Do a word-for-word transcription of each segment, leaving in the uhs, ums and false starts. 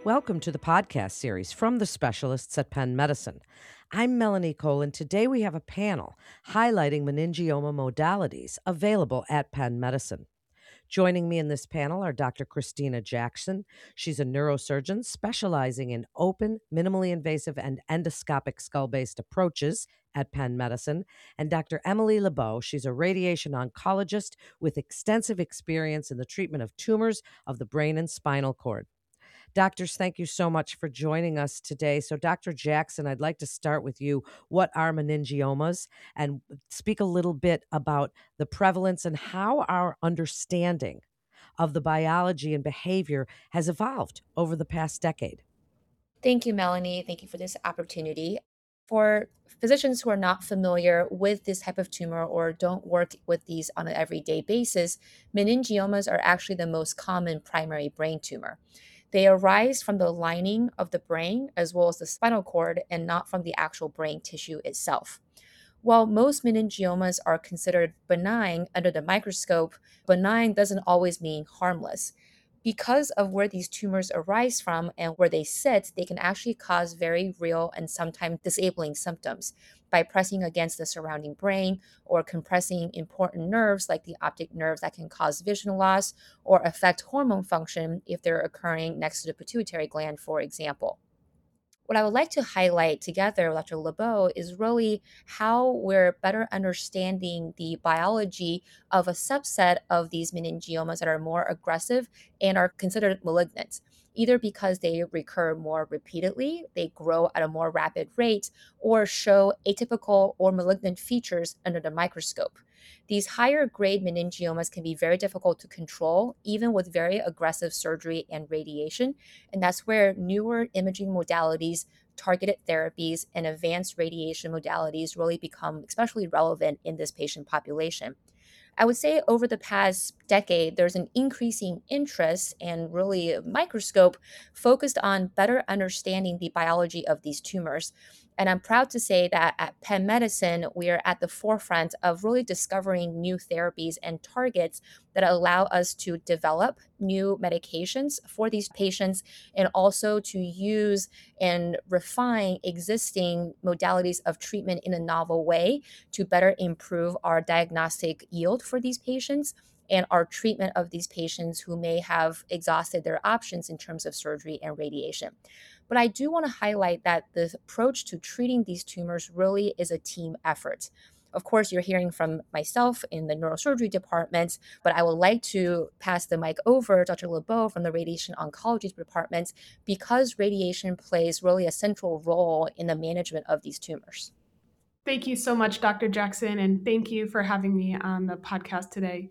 Welcome to the podcast series from the specialists at Penn Medicine. I'm Melanie Cole, and today we have a panel highlighting meningioma modalities available at Penn Medicine. Joining me in this panel are Doctor Christina Jackson. She's a neurosurgeon specializing in open, minimally invasive, and endoscopic skull based approaches at Penn Medicine, and Doctor Emily LeBeau. She's a radiation oncologist with extensive experience in the treatment of tumors of the brain and spinal cord. Doctors, thank you so much for joining us today. So, Doctor Jackson, I'd like to start with you. What are meningiomas? And speak a little bit about the prevalence and how our understanding of the biology and behavior has evolved over the past decade. Thank you, Melanie. Thank you for this opportunity. For physicians who are not familiar with this type of tumor or don't work with these on an everyday basis, meningiomas are actually the most common primary brain tumor. They arise from the lining of the brain as well as the spinal cord and not from the actual brain tissue itself. While most meningiomas are considered benign under the microscope, benign doesn't always mean harmless. Because of where these tumors arise from and where they sit, they can actually cause very real and sometimes disabling symptoms by pressing against the surrounding brain or compressing important nerves like the optic nerves that can cause vision loss or affect hormone function if they're occurring next to the pituitary gland, for example. What I would like to highlight together with Doctor LeBeau is really how we're better understanding the biology of a subset of these meningiomas that are more aggressive and are considered malignant, either because they recur more repeatedly, they grow at a more rapid rate, or show atypical or malignant features under the microscope. These higher grade meningiomas can be very difficult to control, even with very aggressive surgery and radiation. And that's where newer imaging modalities, targeted therapies, and advanced radiation modalities really become especially relevant in this patient population. I would say over the past decade, there's an increasing interest and really a microscope focused on better understanding the biology of these tumors. And I'm proud to say that at Penn Medicine, we are at the forefront of really discovering new therapies and targets that allow us to develop new medications for these patients and also to use and refine existing modalities of treatment in a novel way to better improve our diagnostic yield for these patients and our treatment of these patients who may have exhausted their options in terms of surgery and radiation. But I do want to highlight that the approach to treating these tumors really is a team effort. Of course, you're hearing from myself in the neurosurgery department, but I would like to pass the mic over to Doctor LeBeau from the radiation oncology department because radiation plays really a central role in the management of these tumors. Thank you so much, Doctor Jackson, and thank you for having me on the podcast today.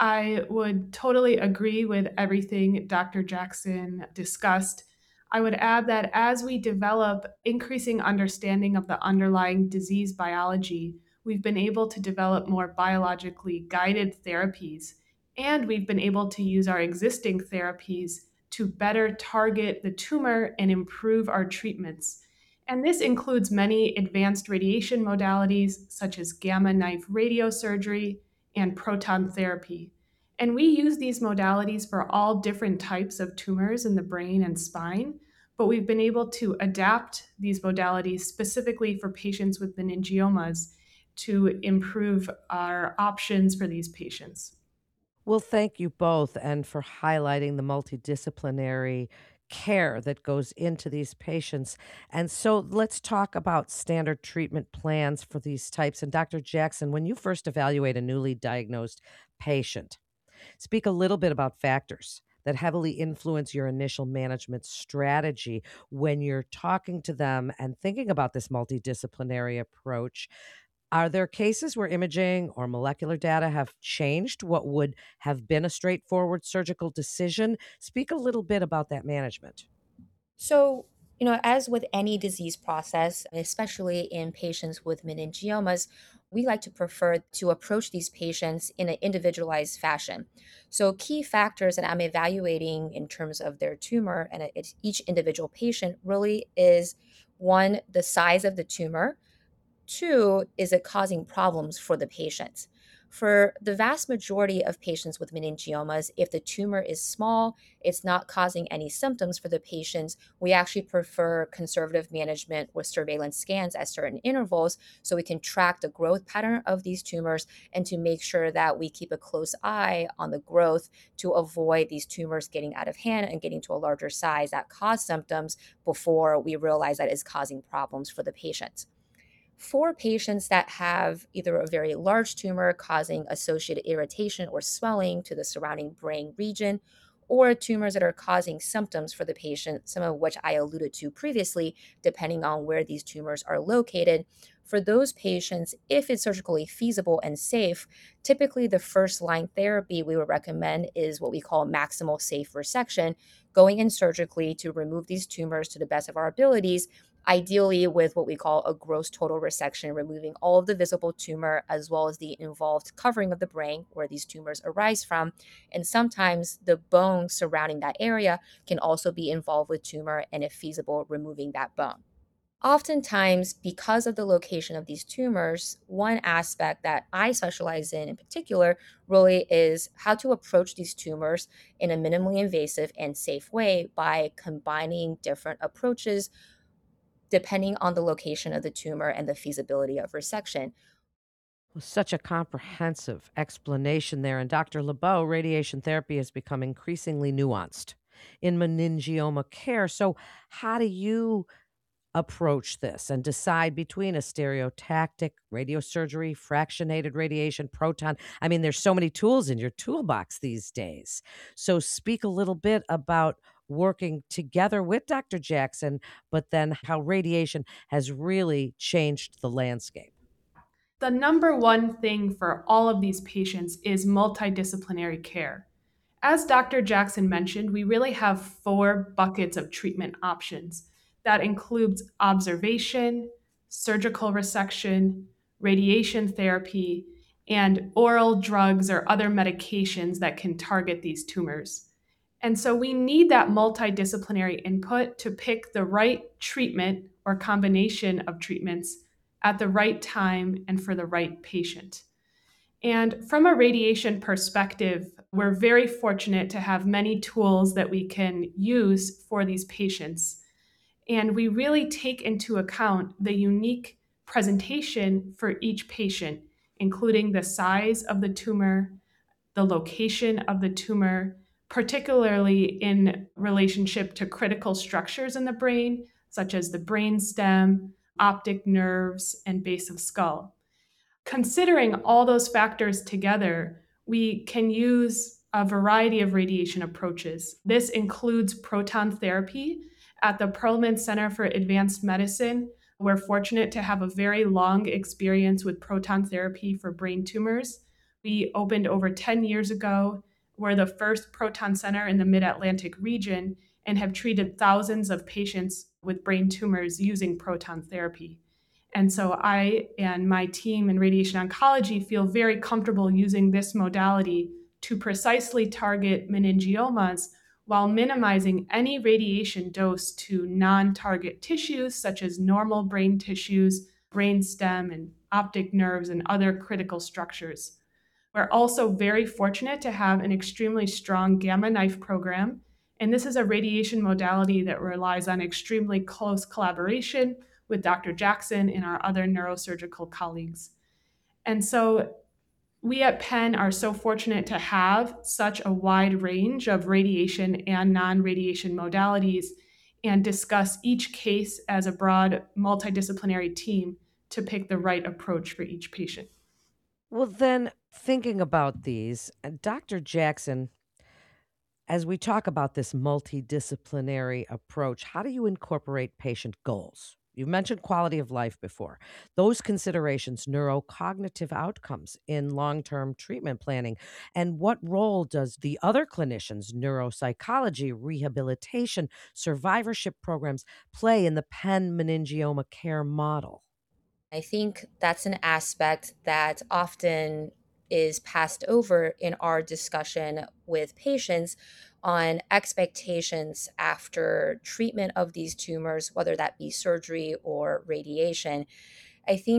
I would totally agree with everything Doctor Jackson discussed. I would add that as we develop increasing understanding of the underlying disease biology, we've been able to develop more biologically guided therapies, and we've been able to use our existing therapies to better target the tumor and improve our treatments. And this includes many advanced radiation modalities such as gamma knife radiosurgery and proton therapy. And we use these modalities for all different types of tumors in the brain and spine, but we've been able to adapt these modalities specifically for patients with meningiomas to improve our options for these patients. Well, thank you both and for highlighting the multidisciplinary care that goes into these patients. And so let's talk about standard treatment plans for these types. And Doctor Jackson, when you first evaluate a newly diagnosed patient, speak a little bit about factors that heavily influence your initial management strategy when you're talking to them and thinking about this multidisciplinary approach. Are there cases where imaging or molecular data have changed what would have been a straightforward surgical decision? Speak a little bit about that management. So, you know, as with any disease process, especially in patients with meningiomas, we like to prefer to approach these patients in an individualized fashion. So, key factors that I'm evaluating in terms of their tumor and it- each individual patient really is one, the size of the tumor. Two, is it causing problems for the patient? For the vast majority of patients with meningiomas, if the tumor is small, it's not causing any symptoms for the patients, we actually prefer conservative management with surveillance scans at certain intervals so we can track the growth pattern of these tumors and to make sure that we keep a close eye on the growth to avoid these tumors getting out of hand and getting to a larger size that cause symptoms before we realize that it's causing problems for the patient. For patients that have either a very large tumor causing associated irritation or swelling to the surrounding brain region, or tumors that are causing symptoms for the patient, some of which I alluded to previously, depending on where these tumors are located. For those patients, if it's surgically feasible and safe, typically the first line therapy we would recommend is what we call maximal safe resection, going in surgically to remove these tumors to the best of our abilities, ideally with what we call a gross total resection, removing all of the visible tumor as well as the involved covering of the brain where these tumors arise from. And sometimes the bone surrounding that area can also be involved with tumor, and if feasible, removing that bone. Oftentimes, because of the location of these tumors, one aspect that I specialize in in particular really is how to approach these tumors in a minimally invasive and safe way by combining different approaches depending on the location of the tumor and the feasibility of resection. Well, such a comprehensive explanation there. And doctor LeBeau, radiation therapy has become increasingly nuanced in meningioma care. So, how do you approach this and decide between a stereotactic, radiosurgery, fractionated radiation, proton? I mean, there's so many tools in your toolbox these days. So, speak a little bit about working together with doctor Jackson, but then how radiation has really changed the landscape. The number one thing for all of these patients is multidisciplinary care. As doctor Jackson mentioned, we really have four buckets of treatment options. That includes observation, surgical resection, radiation therapy, and oral drugs or other medications that can target these tumors. And so we need that multidisciplinary input to pick the right treatment or combination of treatments at the right time and for the right patient. And from a radiation perspective, we're very fortunate to have many tools that we can use for these patients. And we really take into account the unique presentation for each patient, including the size of the tumor, the location of the tumor, particularly in relationship to critical structures in the brain, such as the brain stem, optic nerves, and base of skull. Considering all those factors together, we can use a variety of radiation approaches. This includes proton therapy. At the Perelman Center for Advanced Medicine, we're fortunate to have a very long experience with proton therapy for brain tumors. We opened over ten years ago. We're the first proton center in the Mid Atlantic region and have treated thousands of patients with brain tumors using proton therapy. And so I and my team in radiation oncology feel very comfortable using this modality to precisely target meningiomas while minimizing any radiation dose to non-target tissues such as normal brain tissues, brain stem, and optic nerves and other critical structures. We're also very fortunate to have an extremely strong gamma knife program, and this is a radiation modality that relies on extremely close collaboration with doctor Jackson and our other neurosurgical colleagues. And so we at Penn are so fortunate to have such a wide range of radiation and non-radiation modalities and discuss each case as a broad multidisciplinary team to pick the right approach for each patient. Well, then, thinking about these, uh, doctor Jackson, as we talk about this multidisciplinary approach, how do you incorporate patient goals? You've mentioned quality of life before. Those considerations, neurocognitive outcomes in long term treatment planning. And what role does the other clinicians, neuropsychology, rehabilitation, survivorship programs play in the Penn meningioma care model? I think that's an aspect that often is passed over in our discussion with patients on expectations after treatment of these tumors, whether that be surgery or radiation. I think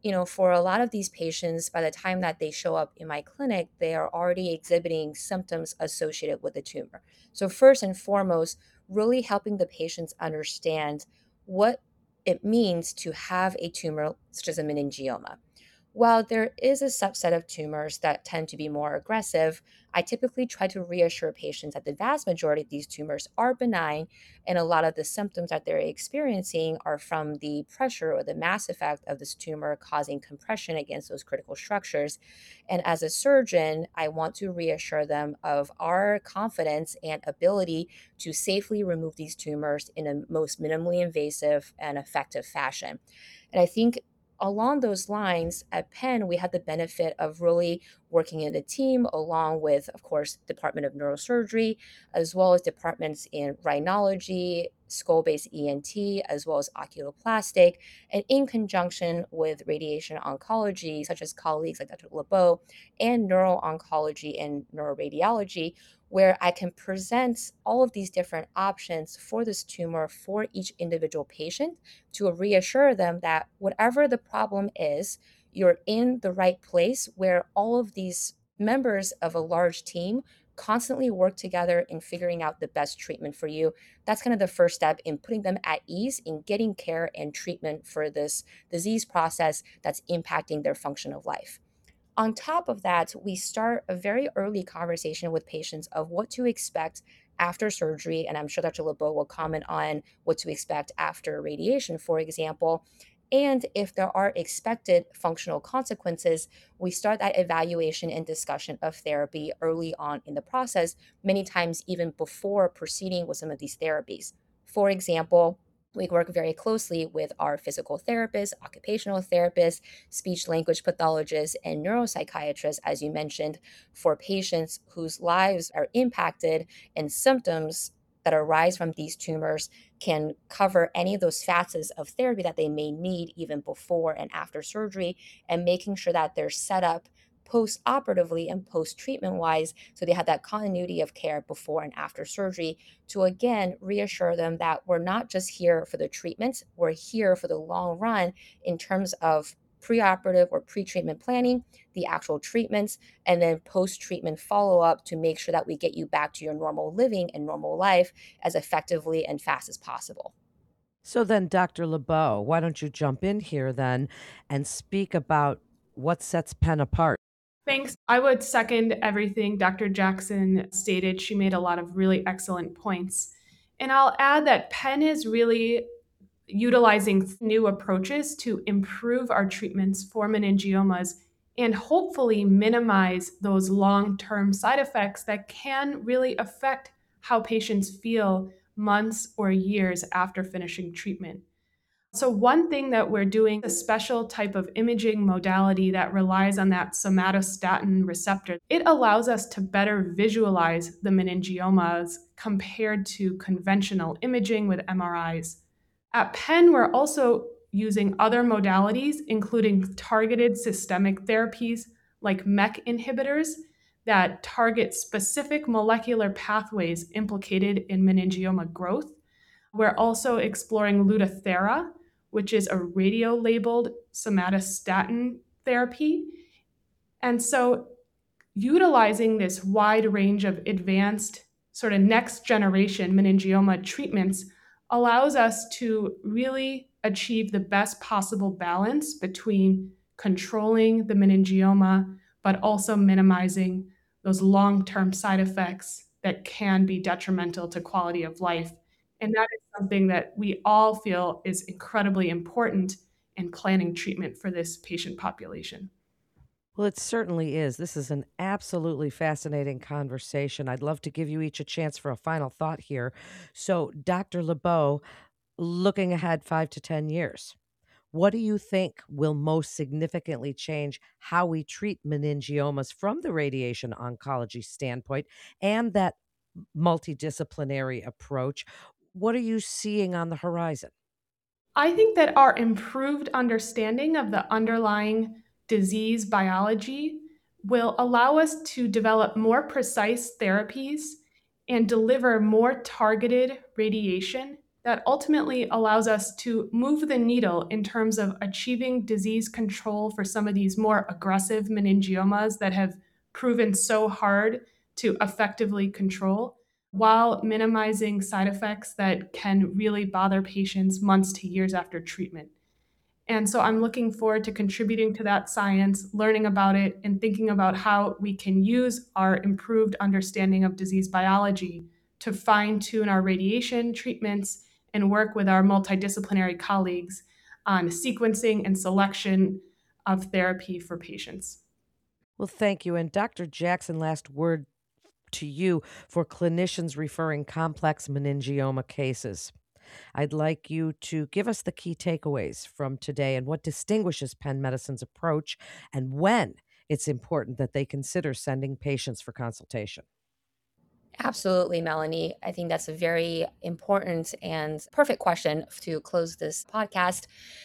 you know, for a lot of these patients, by the time that they show up in my clinic, they are already exhibiting symptoms associated with the tumor. So, first and foremost, really helping the patients understand what it means to have a tumor such as a meningioma. While there is a subset of tumors that tend to be more aggressive, I typically try to reassure patients that the vast majority of these tumors are benign, and a lot of the symptoms that they're experiencing are from the pressure or the mass effect of this tumor causing compression against those critical structures. And as a surgeon, I want to reassure them of our confidence and ability to safely remove these tumors in a most minimally invasive and effective fashion. And I think along those lines, at Penn, we had the benefit of really working in a team along with, of course, Department of Neurosurgery, as well as departments in rhinology, skull-based E N T, as well as oculoplastic, and in conjunction with radiation oncology, such as colleagues like Doctor LeBeau, and neuro-oncology and neuroradiology, where I can present all of these different options for this tumor for each individual patient to reassure them that whatever the problem is, you're in the right place where all of these members of a large team constantly work together in figuring out the best treatment for you. That's kind of the first step in putting them at ease in getting care and treatment for this disease process that's impacting their function of life. On top of that, we start a very early conversation with patients of what to expect after surgery. And I'm sure Doctor LeBeau will comment on what to expect after radiation, for example. And if there are expected functional consequences, we start that evaluation and discussion of therapy early on in the process, many times even before proceeding with some of these therapies. For example, we work very closely with our physical therapists, occupational therapists, speech language pathologists, and neuropsychiatrists, as you mentioned, for patients whose lives are impacted and symptoms that arise from these tumors can cover any of those facets of therapy that they may need even before and after surgery, and making sure that they're set up post operatively and post treatment wise so they have that continuity of care before and after surgery to again reassure them that we're not just here for the treatment, we're here for the long run in terms of preoperative or pre-treatment planning, the actual treatments, and then post-treatment follow-up to make sure that we get you back to your normal living and normal life as effectively and fast as possible. So then, Doctor LeBeau, why don't you jump in here then and speak about what sets Penn apart? Thanks. I would second everything Doctor Jackson stated. She made a lot of really excellent points. And I'll add that Penn is really utilizing new approaches to improve our treatments for meningiomas and hopefully minimize those long term side effects that can really affect how patients feel months or years after finishing treatment. So, one thing that we're doing, a special type of imaging modality that relies on that somatostatin receptor, it allows us to better visualize the meningiomas compared to conventional imaging with M R Is. At Penn, we're also using other modalities, including targeted systemic therapies like M E K inhibitors that target specific molecular pathways implicated in meningioma growth. We're also exploring Lutathera, which is a radio-labeled somatostatin therapy. And so utilizing this wide range of advanced sort of next generation meningioma treatments allows us to really achieve the best possible balance between controlling the meningioma, but also minimizing those long-term side effects that can be detrimental to quality of life. And that is something that we all feel is incredibly important in planning treatment for this patient population. Well, it certainly is. This is an absolutely fascinating conversation. I'd love to give you each a chance for a final thought here. So, Doctor LeBeau, looking ahead five to ten years, what do you think will most significantly change how we treat meningiomas from the radiation oncology standpoint and that multidisciplinary approach? What are you seeing on the horizon? I think that our improved understanding of the underlying disease biology will allow us to develop more precise therapies and deliver more targeted radiation that ultimately allows us to move the needle in terms of achieving disease control for some of these more aggressive meningiomas that have proven so hard to effectively control, while minimizing side effects that can really bother patients months to years after treatment. And so I'm looking forward to contributing to that science, learning about it, and thinking about how we can use our improved understanding of disease biology to fine tune our radiation treatments and work with our multidisciplinary colleagues on sequencing and selection of therapy for patients. Well, thank you. And Doctor Jackson, last word to you for clinicians referring complex meningioma cases. I'd like you to give us the key takeaways from today and what distinguishes Penn Medicine's approach and when it's important that they consider sending patients for consultation. Absolutely, Melanie. I think that's a very important and perfect question to close this podcast.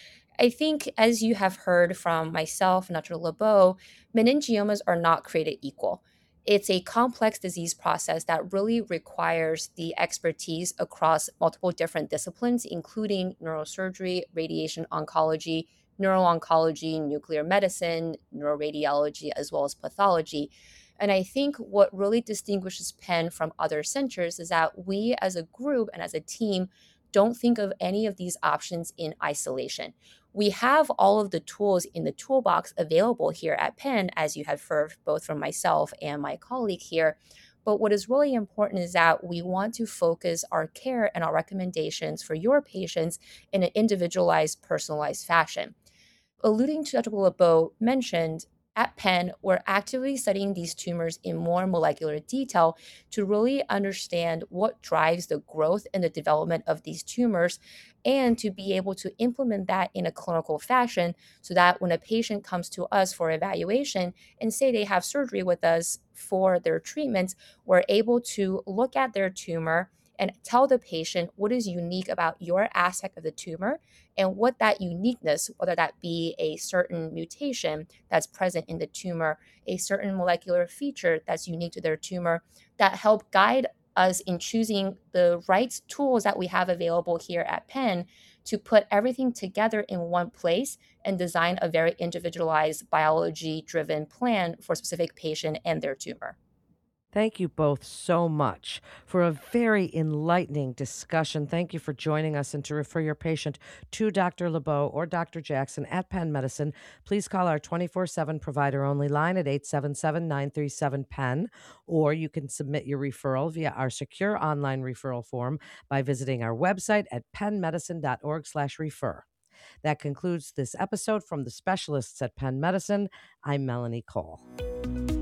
I think, as you have heard from myself and Doctor LeBeau, meningiomas are not created equal. It's a complex disease process that really requires the expertise across multiple different disciplines, including neurosurgery, radiation oncology, neuro-oncology, nuclear medicine, neuroradiology, as well as pathology. And I think what really distinguishes Penn from other centers is that we as a group and as a team don't think of any of these options in isolation. We have all of the tools in the toolbox available here at Penn, as you have heard both from myself and my colleague here. But what is really important is that we want to focus our care and our recommendations for your patients in an individualized, personalized fashion. Alluding to Doctor LeBeau mentioned, at Penn, we're actively studying these tumors in more molecular detail to really understand what drives the growth and the development of these tumors, and to be able to implement that in a clinical fashion so that when a patient comes to us for evaluation and say they have surgery with us for their treatments, we're able to look at their tumor and tell the patient what is unique about your aspect of the tumor and what that uniqueness, whether that be a certain mutation that's present in the tumor, a certain molecular feature that's unique to their tumor, that help guide us in choosing the right tools that we have available here at Penn to put everything together in one place and design a very individualized biology-driven plan for a specific patient and their tumor. Thank you both so much for a very enlightening discussion. Thank you for joining us. And to refer your patient to Doctor LeBeau or Doctor Jackson at Penn Medicine, please call our twenty-four seven provider only line at eight seven seven, nine three seven, P E N, or you can submit your referral via our secure online referral form by visiting our website at pennmedicine.org slash refer. That concludes this episode from the specialists at Penn Medicine. I'm Melanie Cole.